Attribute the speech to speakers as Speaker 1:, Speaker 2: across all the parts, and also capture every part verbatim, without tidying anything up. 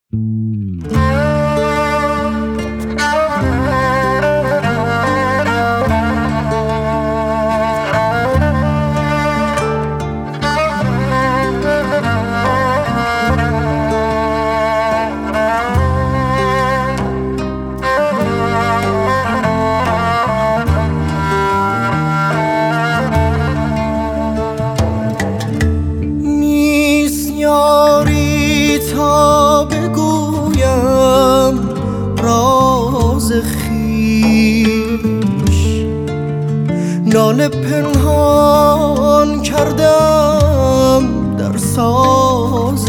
Speaker 1: ناله پنهان کردم در ساز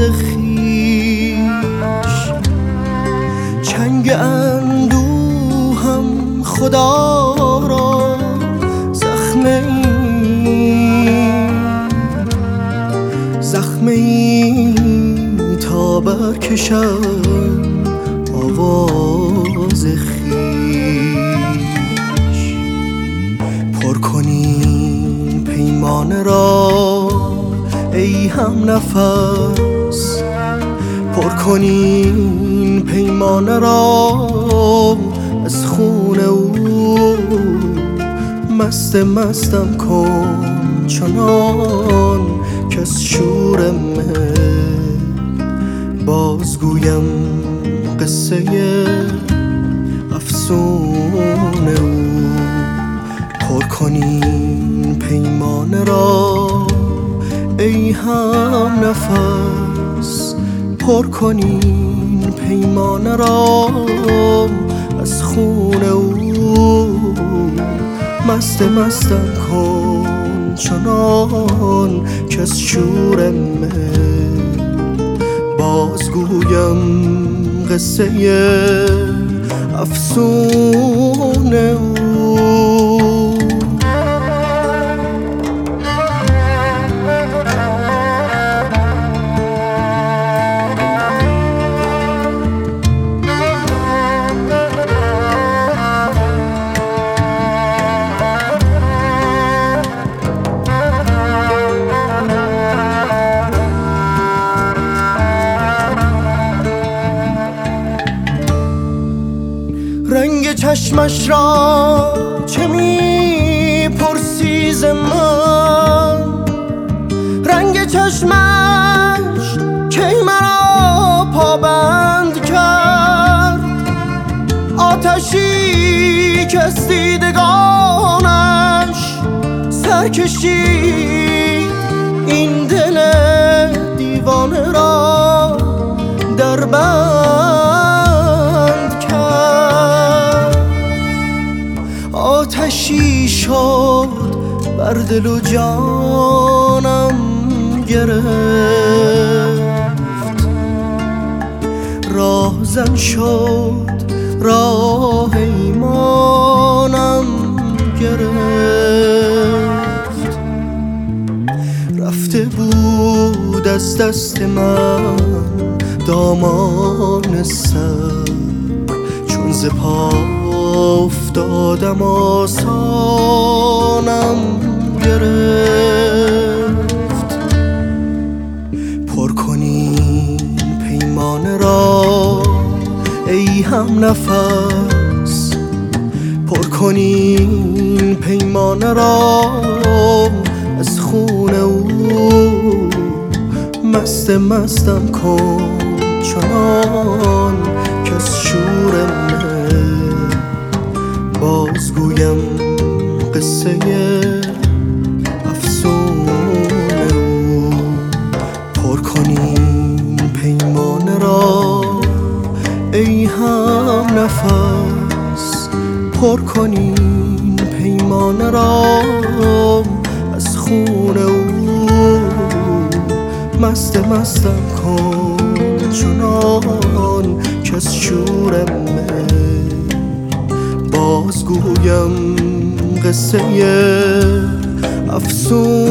Speaker 1: خویش، چنگ اندوهم خدا را زخمه ای زخمه ای تا برکشم آواز خویش. پر کنین پیمانه را ای هم نفس، پر کنین پیمانه را از خون او. مست مستم کن چنان که از شور مه بازگویم قصه افسون او. پر کنین پیمانه را ای هم نفس، پر کنین پیمانه را از خون او. مست مستم کن چنان که از شور مه بازگویم قصه افسون او. رنگ چشمش را چه می پرسی ز من؟ رنگ چشمش کی مرا پابند کرد؟ آتشی که از دیدگانش سرکشید این دل دیوانه را در بند کرد. آتشی شد بر دل و جانم گرفت، راهزن شد راه ایمانم گرفت. رفته بود از دست من دامان سر، چون ز پا افتادم آسانم گرفت. پر کنین پیمانه را ای هم نفس، پر کنین پیمانه را از خون او. مست مستم کن چنان که از شور مه بازگویم قصه افسون او. پر کنین پیمانه را ای هم نفس، پر کنین پیمانه را از خون او. مست مستم کن چنان که از شور مه بازگویم قصه افسون